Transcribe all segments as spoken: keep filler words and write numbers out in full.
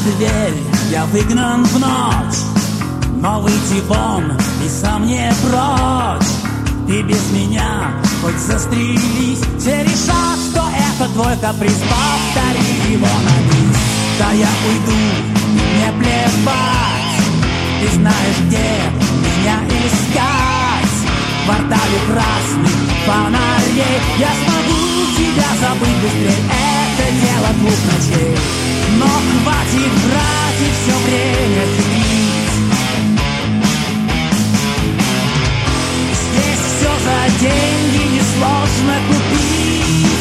дверь, я выгнан в ночь, но выйти вон и сам не прочь. И без меня хоть застрелись, все решат, что это твой каприз. Повтори его на бис. Да я уйду, мне плевать. Ты знаешь, где меня искать. В квартале красных фонарей я смогу тебя забыть быстрее. Это дело двух ночей. Но хватит врать и все время хитрить. Здесь все за деньги несложно купить.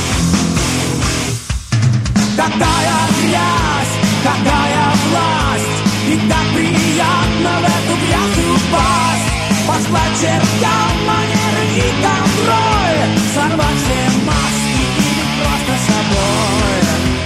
Какая грязь, какая власть, и так приятно в эту грязь упасть. Послать чертям манеры и контроль, сорвать все маски и быть просто собой.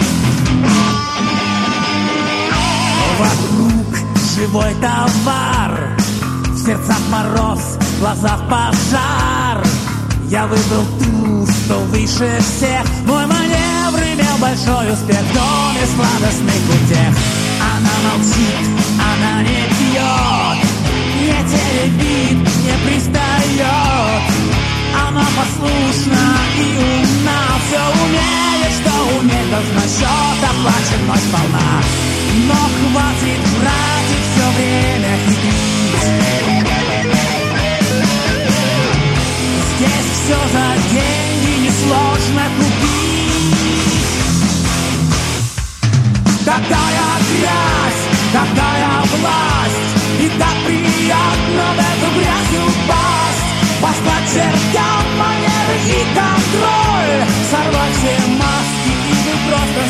Вокруг живой товар, в сердцах мороз, в глазах пожар. Я выбрал ту, что выше всех. Мой маневр имел большой успех, в доме сладостных утех. Она молчит, она не пьет, не теребит, не пристает. Она послушна и умна, все умеет, что умеет, должна, счет оплачен мной сполна. Но хватит врать и все время хитрить. Здесь все за деньги несложно купить. Какая грязь, какая власть, и так приятно в эту грязь упасть. Послать чертям манеры и контроль, сорвать все маски и быть просто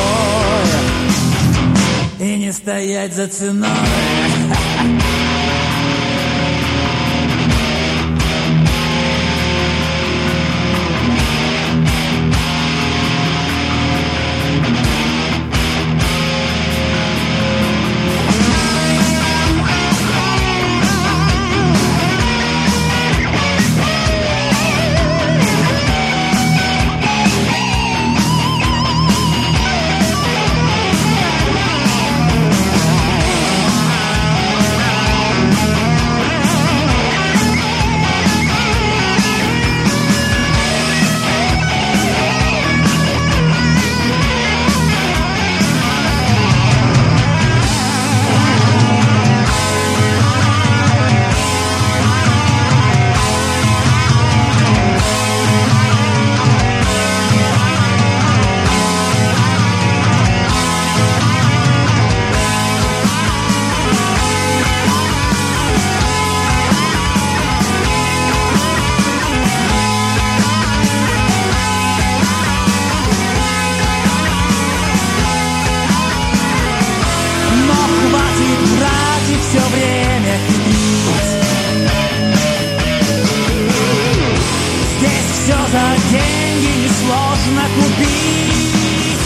собой. И не стоять за ценой. Все время хитрить. Здесь все за деньги несложно купить.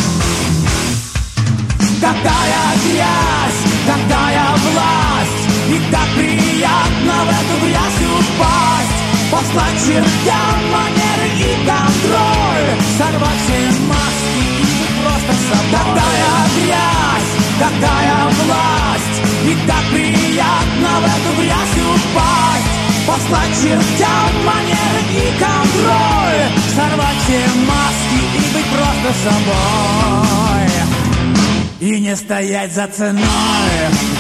Какая грязь, какая власть, и так приятно в эту грязь упасть. Послать чертям манеры и контроль, сорвать все маски и быть просто собой. Какая грязь, какая власть, и так приятно в эту грязь упасть. Послать чертям манеры и контроль, сорвать все маски и быть просто собой. И не стоять за ценой.